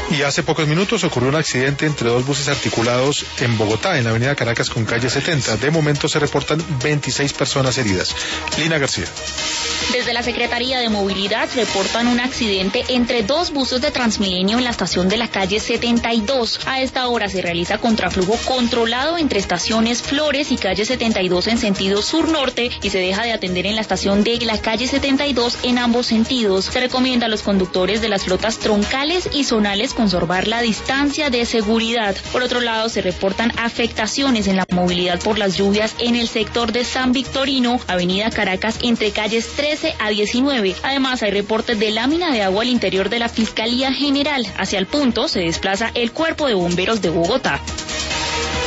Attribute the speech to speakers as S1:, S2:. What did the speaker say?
S1: Y hace pocos minutos ocurrió un accidente entre dos buses articulados en Bogotá, en la avenida Caracas con calle 70. De momento se reportan 26 personas heridas. Lina García.
S2: Desde la Secretaría de Movilidad reportan un accidente entre dos buses de Transmilenio en la estación de la calle 72. A esta hora se realiza contraflujo controlado entre estaciones Flores y calle 72 en sentido sur-norte y se deja de atender en la estación de la calle 72 en ambos sentidos. Se recomienda a los conductores de las flotas troncales y zonales conservar la distancia de seguridad. Por otro lado, se reportan afectaciones en la movilidad por las lluvias en el sector de San Victorino, avenida Caracas entre calles 13 a 19. Además, hay reportes de lámina de agua al interior de la Fiscalía General. Hacia el punto se desplaza el Cuerpo de Bomberos de Bogotá.